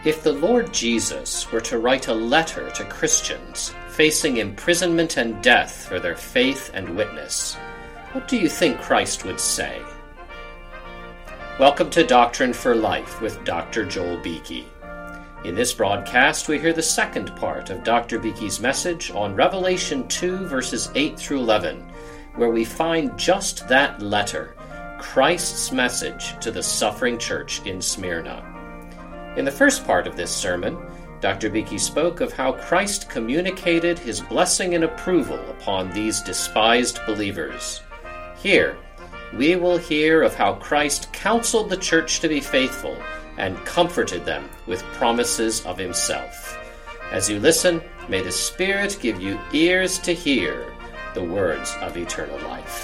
If the Lord Jesus were to write a letter to Christians facing imprisonment and death for their faith and witness, what do you think Christ would say? Welcome to Doctrine for Life with Dr. Joel Beeke. In this broadcast, we hear the second part of Dr. Beeke's message on Revelation 2, verses 8 through 11, where we find just that letter, Christ's message to the suffering church in Smyrna. In the first part of this sermon, Dr. Beeke spoke of how Christ communicated his blessing and approval upon these despised believers. Here, we will hear of how Christ counseled the church to be faithful and comforted them with promises of himself. As you listen, may the Spirit give you ears to hear the words of eternal life.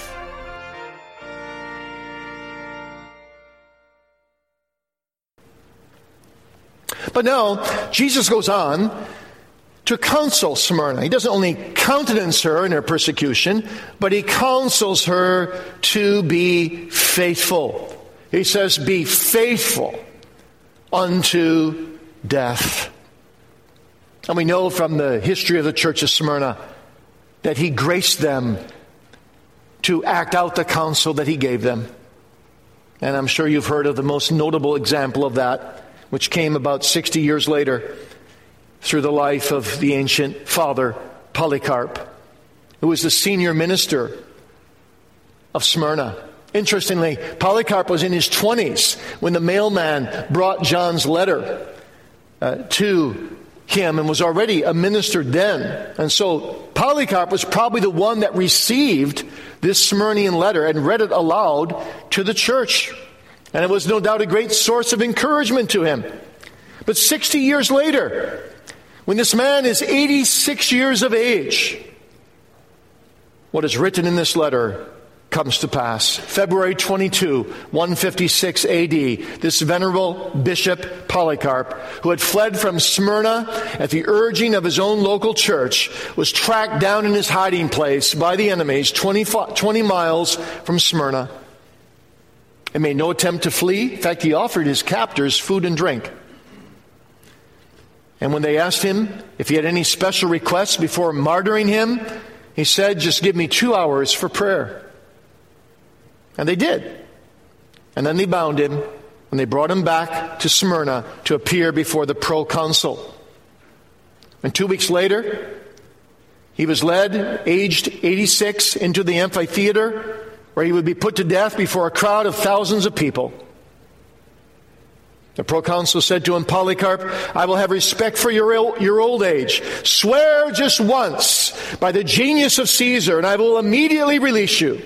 But now, Jesus goes on to counsel Smyrna. He doesn't only countenance her in her persecution, but he counsels her to be faithful. He says, be faithful unto death. And we know from the history of the church of Smyrna that he graced them to act out the counsel that he gave them. And I'm sure you've heard of the most notable example of that, which came about 60 years later through the life of the ancient father Polycarp, who was the senior minister of Smyrna. Interestingly, Polycarp was in his 20s when the mailman brought John's letter to him and was already a minister then. And so Polycarp was probably the one that received this Smyrnian letter and read it aloud to the church. And it was no doubt a great source of encouragement to him. But 60 years later, when this man is 86 years of age, what is written in this letter comes to pass. February 22, 156 AD, this venerable Bishop Polycarp, who had fled from Smyrna at the urging of his own local church, was tracked down in his hiding place by the enemies 20 miles from Smyrna. He made no attempt to flee. In fact, he offered his captors food and drink. And when they asked him if he had any special requests before martyring him, he said, just give me 2 hours for prayer. And they did. And then they bound him, and they brought him back to Smyrna to appear before the proconsul. And 2 weeks later, he was led, aged 86, into the amphitheater, where he would be put to death before a crowd of thousands of people. The proconsul said to him, Polycarp, I will have respect for your old age. Swear just once by the genius of Caesar, and I will immediately release you.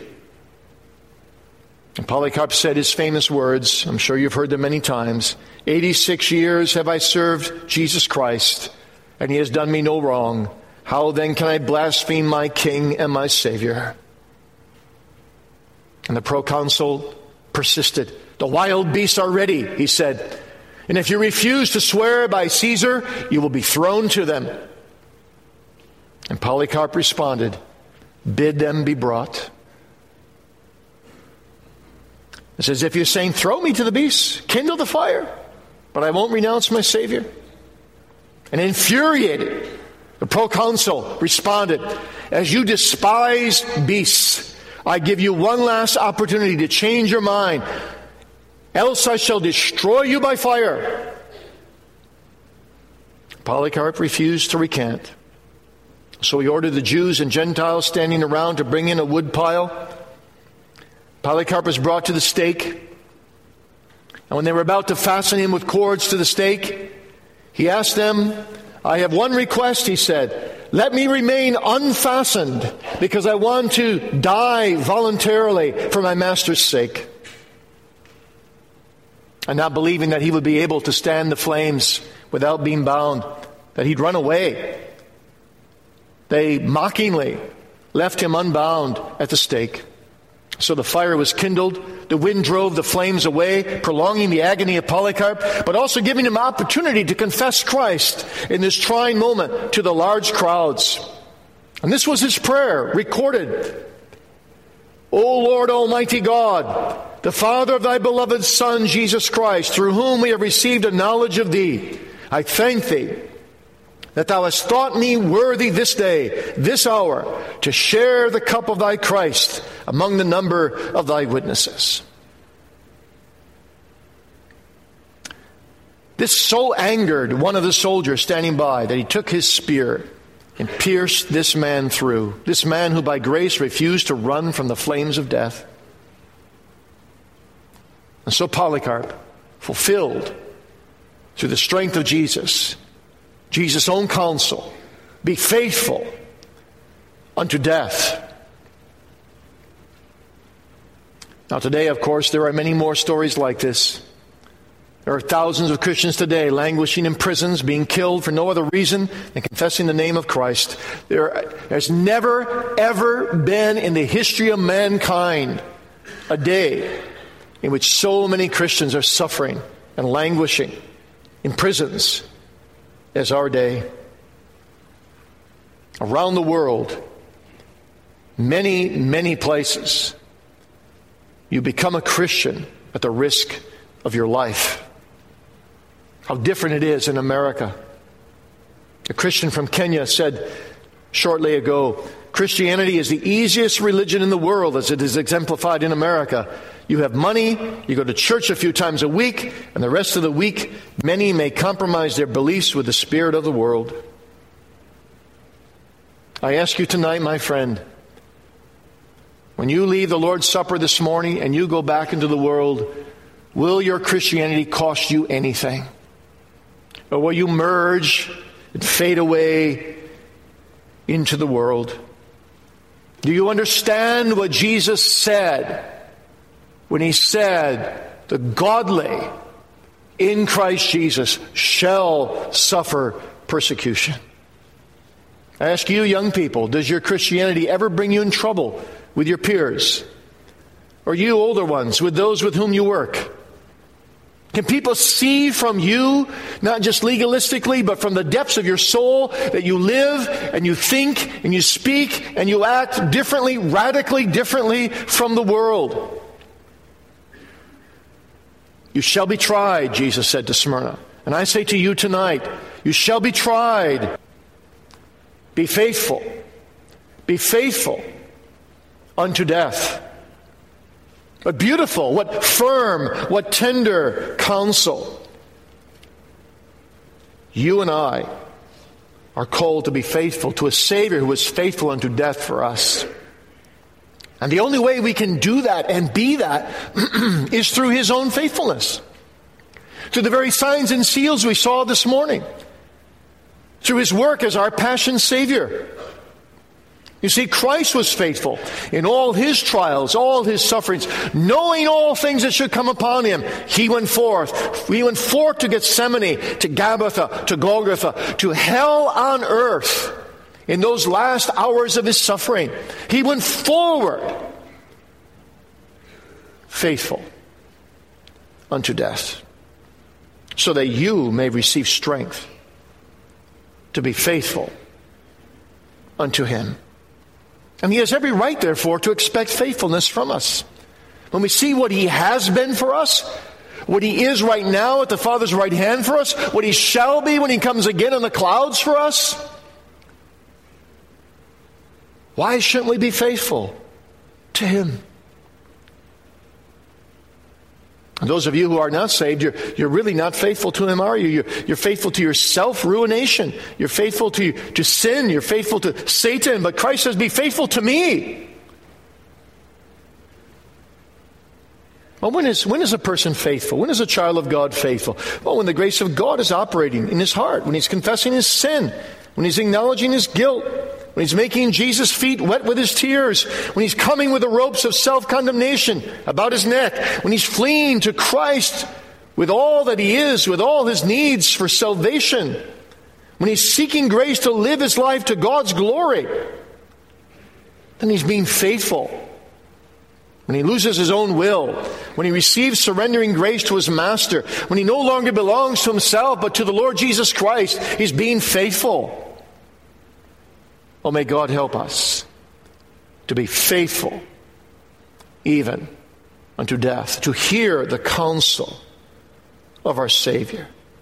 And Polycarp said his famous words, I'm sure you've heard them many times, 86 years have I served Jesus Christ, and he has done me no wrong. How then can I blaspheme my King and my Savior? And the proconsul persisted. The wild beasts are ready, he said. And if you refuse to swear by Caesar, you will be thrown to them. And Polycarp responded, bid them be brought. It says, if you're saying, throw me to the beasts, kindle the fire, but I won't renounce my Savior. And infuriated, the proconsul responded, as you despise beasts, I give you one last opportunity to change your mind, else I shall destroy you by fire. Polycarp refused to recant. So he ordered the Jews and Gentiles standing around to bring in a wood pile. Polycarp was brought to the stake. And when they were about to fasten him with cords to the stake, he asked them, I have one request, he said. Let me remain unfastened because I want to die voluntarily for my master's sake. And not believing that he would be able to stand the flames without being bound, that he'd run away, they mockingly left him unbound at the stake. So the fire was kindled, the wind drove the flames away, prolonging the agony of Polycarp, but also giving him opportunity to confess Christ in this trying moment to the large crowds. And this was his prayer, recorded. O Lord Almighty God, the Father of thy beloved Son, Jesus Christ, through whom we have received a knowledge of thee, I thank thee that thou hast thought me worthy this day, this hour, to share the cup of thy Christ among the number of thy witnesses. This so angered one of the soldiers standing by that he took his spear and pierced this man through, this man who by grace refused to run from the flames of death. And so Polycarp, fulfilled through the strength of Jesus' own counsel, be faithful unto death. Now today, of course, there are many more stories like this. There are thousands of Christians today languishing in prisons, being killed for no other reason than confessing the name of Christ. There's never, ever been in the history of mankind a day in which so many Christians are suffering and languishing in prisons as our day. Around the world, many, many places, you become a Christian at the risk of your life. How different it is in America. A Christian from Kenya said shortly ago, Christianity is the easiest religion in the world as it is exemplified in America. You have money, you go to church a few times a week, and the rest of the week, many may compromise their beliefs with the spirit of the world. I ask you tonight, my friend, when you leave the Lord's Supper this morning and you go back into the world, will your Christianity cost you anything? Or will you merge and fade away into the world? Do you understand what Jesus said when he said, the godly in Christ Jesus shall suffer persecution? I ask you, young people, does your Christianity ever bring you in trouble with your peers? Or you older ones, with those with whom you work? Can people see from you, not just legalistically, but from the depths of your soul, that you live and you think and you speak and you act differently, radically differently from the world? You shall be tried, Jesus said to Smyrna. And I say to you tonight, you shall be tried. Be faithful. Be faithful unto death. But beautiful, what firm, what tender counsel. You and I are called to be faithful to a Savior who was faithful unto death for us. And the only way we can do that and be that is through His own faithfulness. Through the very signs and seals we saw this morning. Through His work as our passion Savior. You see, Christ was faithful in all His trials, all His sufferings, knowing all things that should come upon Him. He went forth. We went forth to Gethsemane, to Gabbatha, to Golgotha, to hell on earth in those last hours of His suffering. He went forward, faithful unto death, so that you may receive strength to be faithful unto Him. And He has every right, therefore, to expect faithfulness from us. When we see what He has been for us, what He is right now at the Father's right hand for us, what He shall be when He comes again on the clouds for us, why shouldn't we be faithful to Him? And those of you who are not saved, you're really not faithful to Him, are you? You're faithful to your self-ruination. You're faithful to sin. You're faithful to Satan. But Christ says, be faithful to me. Well, when is a person faithful? When is a child of God faithful? Well, when the grace of God is operating in his heart, when he's confessing his sin, when he's acknowledging his guilt, when he's making Jesus' feet wet with his tears, when he's coming with the ropes of self-condemnation about his neck, when he's fleeing to Christ with all that he is, with all his needs for salvation, when he's seeking grace to live his life to God's glory, then he's being faithful. When he loses his own will, when he receives surrendering grace to his master, when he no longer belongs to himself but to the Lord Jesus Christ, he's being faithful. Oh, may God help us to be faithful even unto death, to hear the counsel of our Savior.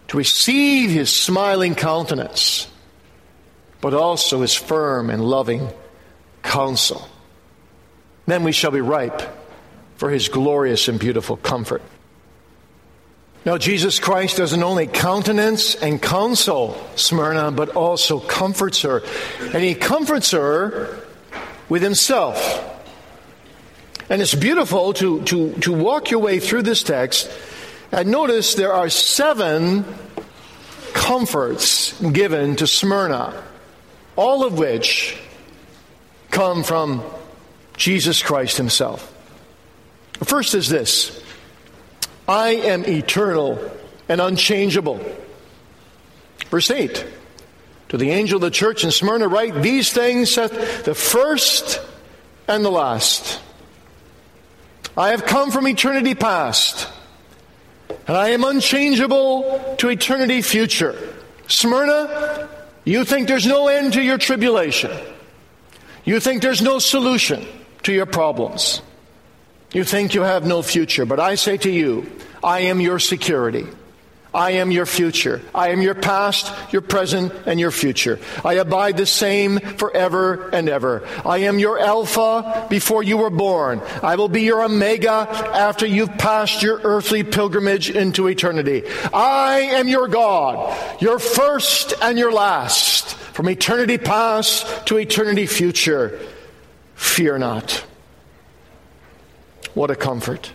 to receive his smiling countenance, but also his firm and loving counsel. Then we shall be ripe for his glorious and beautiful comfort. Now, Jesus Christ doesn't only countenance and counsel Smyrna, but also comforts her. And he comforts her with himself. And it's beautiful to walk your way through this text and notice there are 7 comforts given to Smyrna, all of which come from Jesus Christ himself. The first is this: I am eternal and unchangeable. Verse 8, to the angel of the church in Smyrna write, these things saith the first and the last. I have come from eternity past, and I am unchangeable to eternity future. Smyrna, you think there's no end to your tribulation. You think there's no solution to your problems. You think you have no future, but I say to you, I am your security. I am your future. I am your past, your present, and your future. I abide the same forever and ever. I am your Alpha before you were born. I will be your Omega after you've passed your earthly pilgrimage into eternity. I am your God, your first and your last, from eternity past to eternity future. Fear not. What a comfort.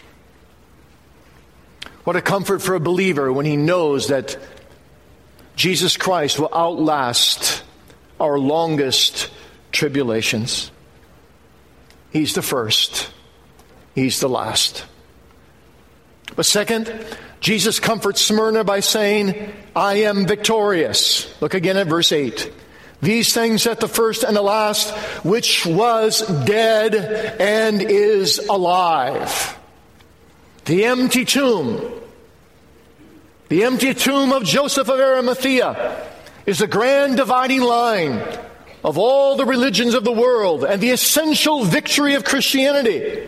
What a comfort for a believer when he knows that Jesus Christ will outlast our longest tribulations. He's the first. He's the last. But second, Jesus comforts Smyrna by saying, I am victorious. Look again at verse 8. These things at the first and the last, which was dead and is alive. The empty tomb of Joseph of Arimathea is the grand dividing line of all the religions of the world and the essential victory of Christianity.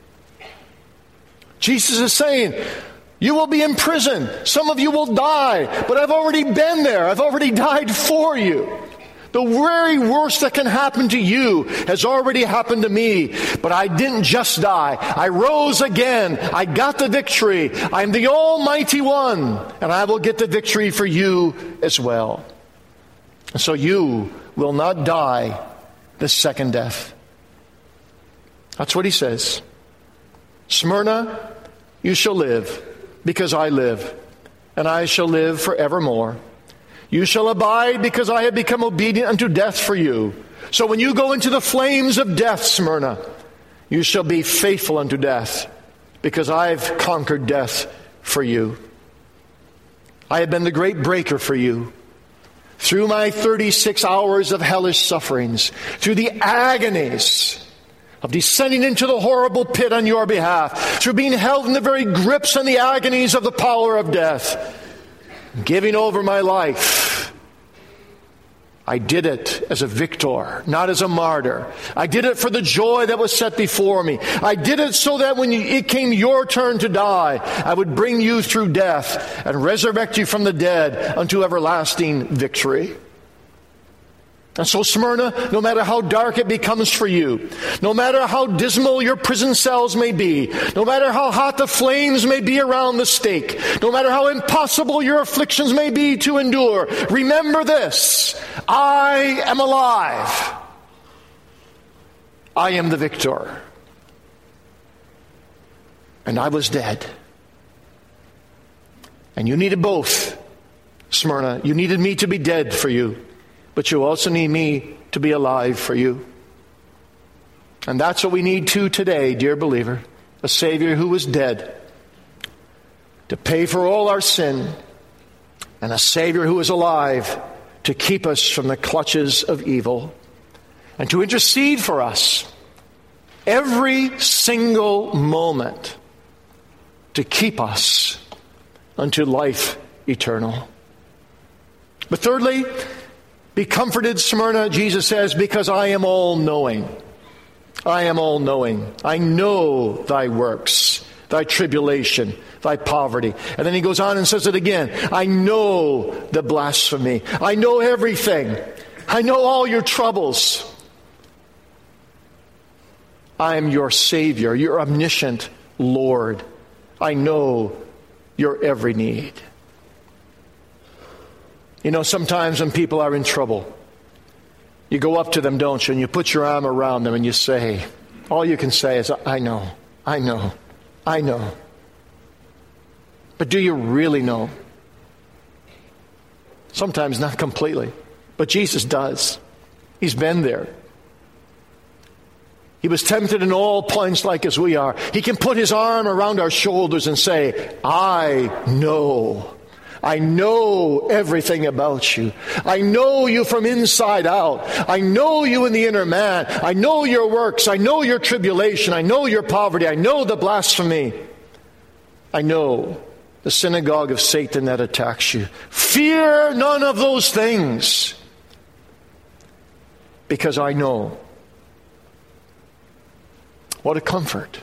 Jesus is saying, you will be in prison. Some of you will die, but I've already been there. I've already died for you. The very worst that can happen to you has already happened to me. But I didn't just die. I rose again. I got the victory. I'm the Almighty One. And I will get the victory for you as well. And so you will not die the second death. That's what he says. Smyrna, you shall live because I live. And I shall live forevermore. You shall abide because I have become obedient unto death for you. So when you go into the flames of death, Smyrna, you shall be faithful unto death because I've conquered death for you. I have been the great breaker for you. Through my 36 hours of hellish sufferings, through the agonies of descending into the horrible pit on your behalf, through being held in the very grips and the agonies of the power of death, giving over my life, I did it as a victor, not as a martyr. I did it for the joy that was set before me. I did it so that when it came your turn to die, I would bring you through death and resurrect you from the dead unto everlasting victory. And so Smyrna, no matter how dark it becomes for you, no matter how dismal your prison cells may be, no matter how hot the flames may be around the stake, no matter how impossible your afflictions may be to endure, remember this: I am alive. I am the victor. And I was dead. And you needed both, Smyrna. You needed me to be dead for you. But you also need me to be alive for you. And that's what we need too today, dear believer. A Savior who was dead to pay for all our sin. And a Savior who is alive to keep us from the clutches of evil. And to intercede for us every single moment to keep us unto life eternal. But thirdly, be comforted, Smyrna, Jesus says, because I am all-knowing. I am all-knowing. I know thy works, thy tribulation, thy poverty. And then he goes on and says it again. I know the blasphemy. I know everything. I know all your troubles. I am your Savior, your omniscient Lord. I know your every need. You know, sometimes when people are in trouble, you go up to them, don't you, and you put your arm around them and you say, all you can say is, I know, I know, I know. But do you really know? Sometimes not completely. But Jesus does. He's been there. He was tempted in all points like as we are. He can put his arm around our shoulders and say, I know. I know everything about you. I know you from inside out. I know you in the inner man. I know your works. I know your tribulation. I know your poverty. I know the blasphemy. I know the synagogue of Satan that attacks you. Fear none of those things, because I know. What a comfort.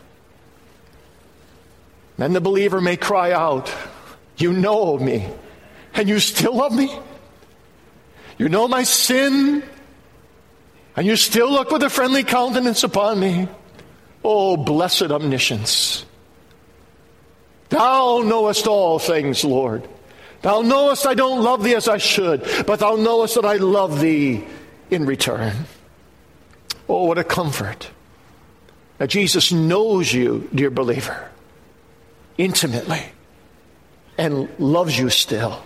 Then the believer may cry out, you know me, and you still love me? You know my sin, and you still look with a friendly countenance upon me? Oh, blessed omniscience. Thou knowest all things, Lord. Thou knowest I don't love thee as I should, but thou knowest that I love thee in return. Oh, what a comfort. Now, Jesus knows you, dear believer, intimately, and loves you still.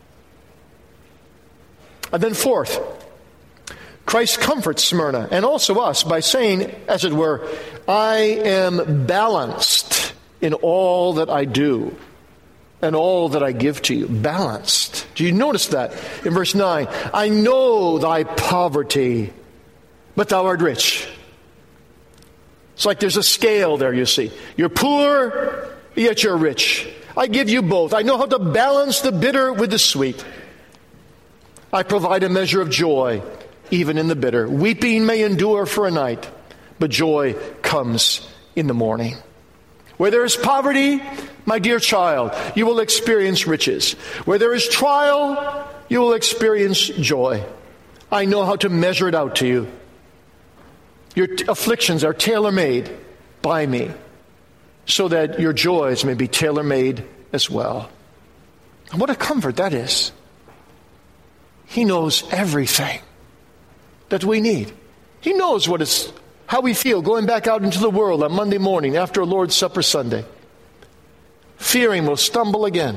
And then fourth, Christ comforts Smyrna and also us by saying, as it were, I am balanced in all that I do and all that I give to you. Balanced. Do you notice that? In verse 9, I know thy poverty, but thou art rich. It's like there's a scale there, you see. You're poor, yet you're rich. I give you both. I know how to balance the bitter with the sweet. I provide a measure of joy, even in the bitter. Weeping may endure for a night, but joy comes in the morning. Where there is poverty, my dear child, you will experience riches. Where there is trial, you will experience joy. I know how to measure it out to you. Your afflictions are tailor-made by me, so that your joys may be tailor-made as well. And what a comfort that is. He knows everything that we need. He knows how we feel going back out into the world on Monday morning after a Lord's Supper Sunday, fearing we'll stumble again.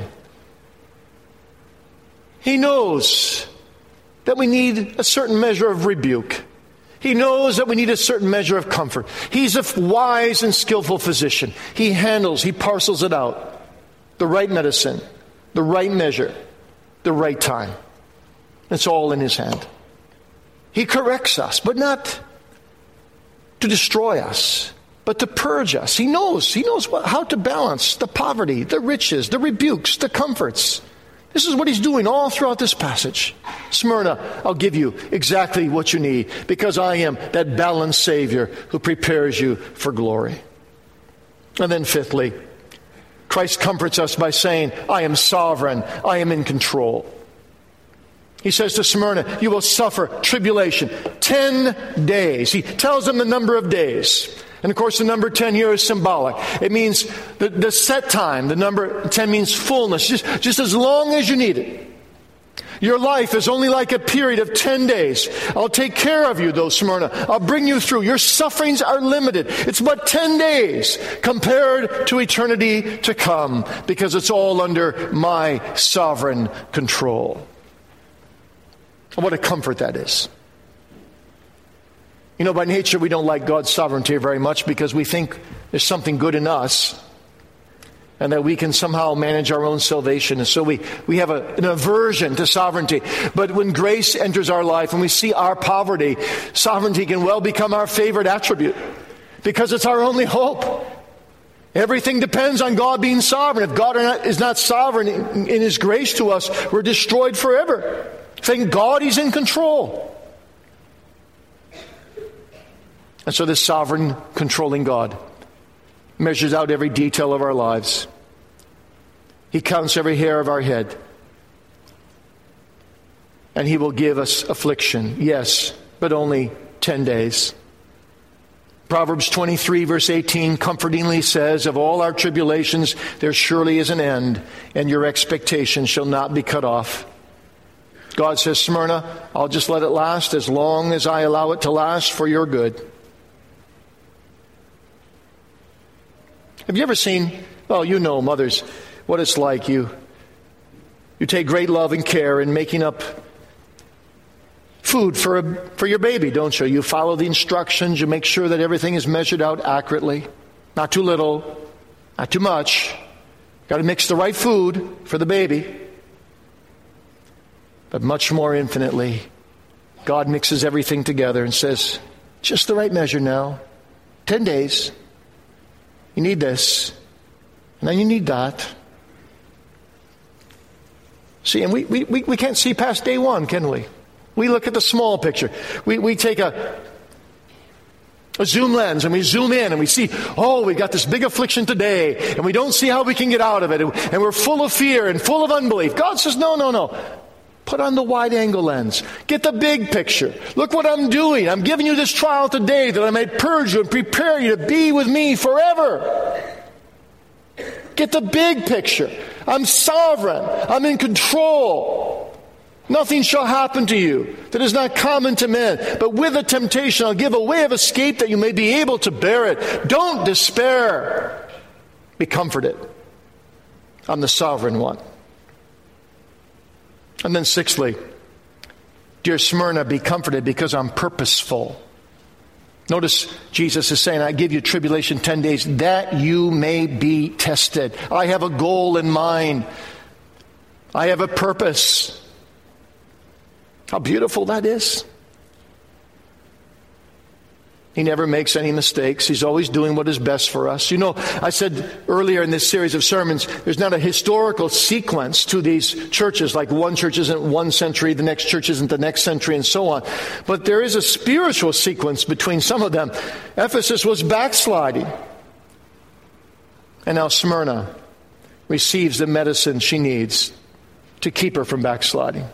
He knows that we need a certain measure of rebuke. He knows that we need a certain measure of comfort. He's a wise and skillful physician. He parcels it out. The right medicine, the right measure, the right time. It's all in his hand. He corrects us, but not to destroy us, but to purge us. He knows how to balance the poverty, the riches, the rebukes, the comforts. This is what he's doing all throughout this passage. Smyrna, I'll give you exactly what you need, because I am that balanced Savior who prepares you for glory. And then fifthly, Christ comforts us by saying, I am sovereign, I am in control. He says to Smyrna, you will suffer tribulation 10 days. He tells them the number of days. And of course, the number 10 here is symbolic. It means the set time. The number 10 means fullness, just as long as you need it. Your life is only like a period of 10 days. I'll take care of you, though, Smyrna. I'll bring you through. Your sufferings are limited. It's but 10 days compared to eternity to come, because it's all under my sovereign control. What a comfort that is. You know, by nature, we don't like God's sovereignty very much because we think there's something good in us and that we can somehow manage our own salvation. And so we have an aversion to sovereignty. But when grace enters our life and we see our poverty, sovereignty can well become our favorite attribute because it's our only hope. Everything depends on God being sovereign. If God is not sovereign in His grace to us, we're destroyed forever. Thank God He's in control. And so this sovereign, controlling God measures out every detail of our lives. He counts every hair of our head. And He will give us affliction, yes, but only 10 days. Proverbs 23, verse 18, comfortingly says, of all our tribulations, there surely is an end, and your expectation shall not be cut off. God says, Smyrna, I'll just let it last as long as I allow it to last for your good. Have you ever seen, well, you know, mothers, what it's like. You take great love and care in making up food for your baby, don't you? You follow the instructions. You make sure that everything is measured out accurately. Not too little, not too much. Got to mix the right food for the baby. But much more infinitely, God mixes everything together and says, just the right measure now. 10 days. You need this. And then you need that. See, and we can't see past day one, can we? We look at the small picture. We take a zoom lens and we zoom in and we see, oh, we got this big affliction today and we don't see how we can get out of it. And we're full of fear and full of unbelief. God says, no. Put on the wide-angle lens. Get the big picture. Look what I'm doing. I'm giving you this trial today that I might purge you and prepare you to be with me forever. Get the big picture. I'm sovereign. I'm in control. Nothing shall happen to you that is not common to men. But with the temptation, I'll give a way of escape that you may be able to bear it. Don't despair. Be comforted. I'm the sovereign one. And then sixthly, dear Smyrna, be comforted because I'm purposeful. Notice Jesus is saying, I give you tribulation 10 days that you may be tested. I have a goal in mind. I have a purpose. How beautiful that is. He never makes any mistakes. He's always doing what is best for us. You know, I said earlier in this series of sermons, there's not a historical sequence to these churches, like one church isn't one century, the next church isn't the next century, and so on. But there is a spiritual sequence between some of them. Ephesus was backsliding. And now Smyrna receives the medicine she needs to keep her from backsliding.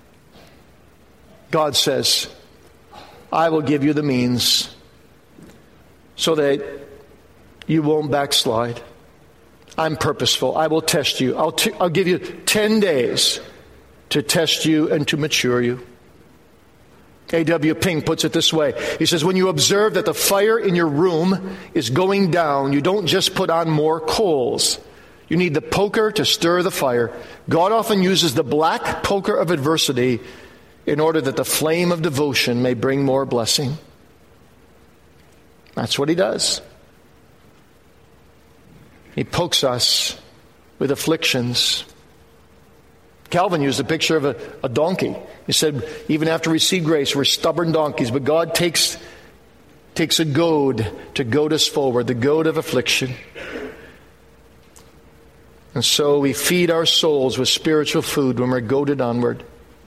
God says, I will give you the means so that you won't backslide. I'm purposeful. I will test you. I'll give you 10 days to test you and to mature you. A.W. Pink puts it this way. He says, when you observe that the fire in your room is going down, you don't just put on more coals. You need the poker to stir the fire. God often uses the black poker of adversity in order that the flame of devotion may bring more blessing. That's what He does. He pokes us with afflictions. Calvin used a picture of a donkey. He said, even after we receive grace, we're stubborn donkeys, but God takes a goad to goad us forward, the goad of affliction. And so we feed our souls with spiritual food when we're goaded onward.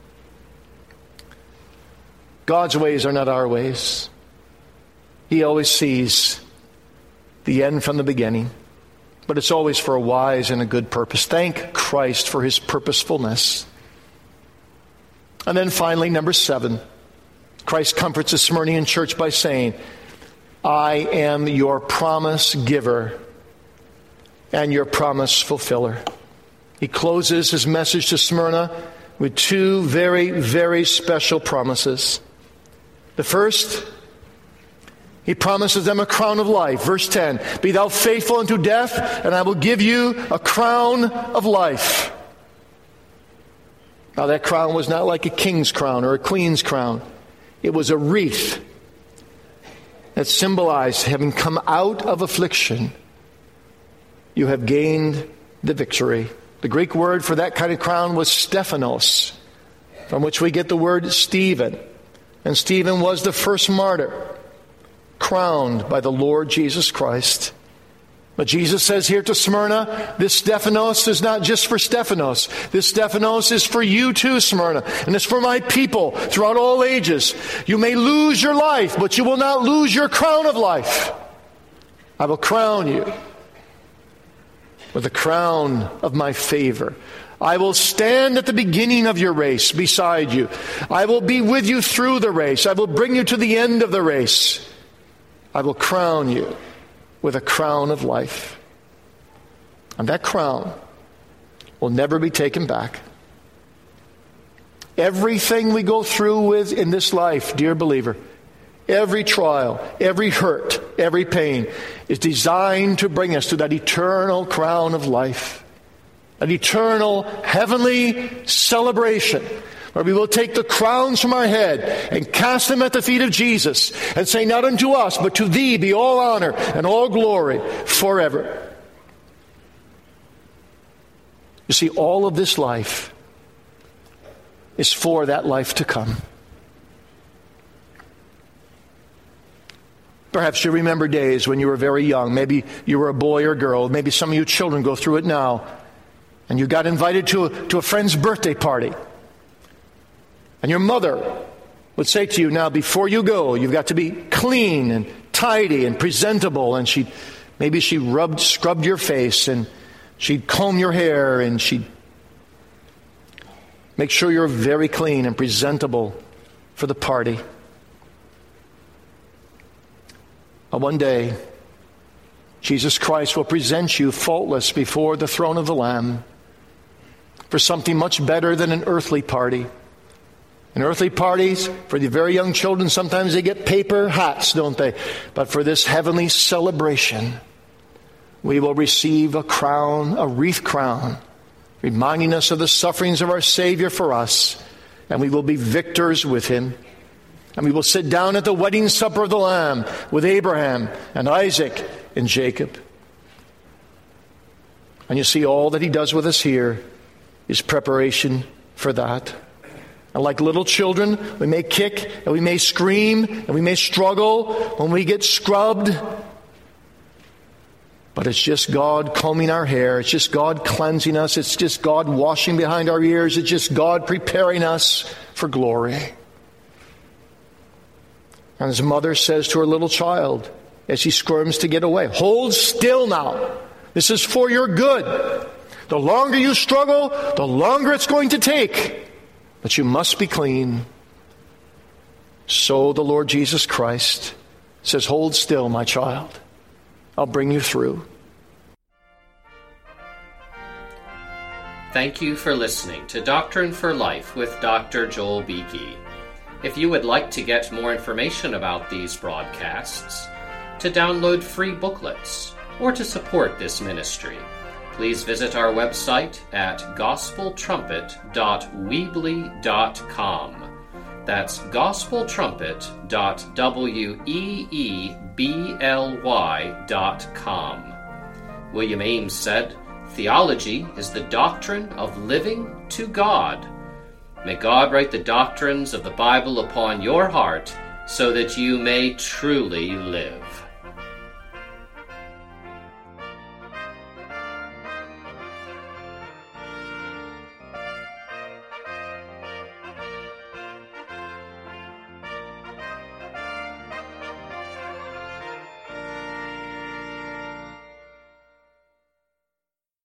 God's ways are not our ways. He always sees the end from the beginning, but it's always for a wise and a good purpose. Thank Christ for His purposefulness. And then finally, number 7, Christ comforts the Smyrnian church by saying, I am your promise giver and your promise fulfiller. He closes his message to Smyrna with 2 very, very special promises. The first, He promises them a crown of life. Verse 10, be thou faithful unto death, and I will give you a crown of life. Now that crown was not like a king's crown or a queen's crown. It was a wreath that symbolized having come out of affliction. You have gained the victory. The Greek word for that kind of crown was Stephanos, from which we get the word Stephen. And Stephen was the first martyr, crowned by the Lord Jesus Christ. But Jesus says here to Smyrna, this Stephanos is not just for Stephanos. This Stephanos is for you too, Smyrna. And it's for my people throughout all ages. You may lose your life, but you will not lose your crown of life. I will crown you with a crown of my favor. I will stand at the beginning of your race beside you. I will be with you through the race. I will bring you to the end of the race. I will crown you with a crown of life. And that crown will never be taken back. Everything we go through with in this life, dear believer, every trial, every hurt, every pain is designed to bring us to that eternal crown of life. An eternal heavenly celebration where we will take the crowns from our head and cast them at the feet of Jesus and say, not unto us, but to thee be all honor and all glory forever. You see, all of this life is for that life to come. Perhaps you remember days when you were very young. Maybe you were a boy or girl. Maybe some of you children go through it now. And you got invited to a friend's birthday party. And your mother would say to you, now before you go, you've got to be clean and tidy and presentable. And maybe she scrubbed your face, and she'd comb your hair, and she'd make sure you're very clean and presentable for the party. But one day, Jesus Christ will present you faultless before the throne of the Lamb for something much better than an earthly party. In earthly parties, for the very young children, sometimes they get paper hats, don't they? But for this heavenly celebration, we will receive a crown, a wreath crown, reminding us of the sufferings of our Savior for us, and we will be victors with Him. And we will sit down at the wedding supper of the Lamb with Abraham and Isaac and Jacob. And you see, all that He does with us here is preparation for that. And like little children, we may kick and we may scream and we may struggle when we get scrubbed. But it's just God combing our hair. It's just God cleansing us. It's just God washing behind our ears. It's just God preparing us for glory. And his mother says to her little child as he squirms to get away, hold still now. This is for your good. The longer you struggle, the longer it's going to take. But you must be clean. So the Lord Jesus Christ says, hold still, my child. I'll bring you through. Thank you for listening to Doctrine for Life with Dr. Joel Beeke. If you would like to get more information about these broadcasts, to download free booklets, or to support this ministry, please visit our website at gospeltrumpet.weebly.com. That's gospeltrumpet.weebly.com. William Ames said, theology is the doctrine of living to God. May God write the doctrines of the Bible upon your heart so that you may truly live.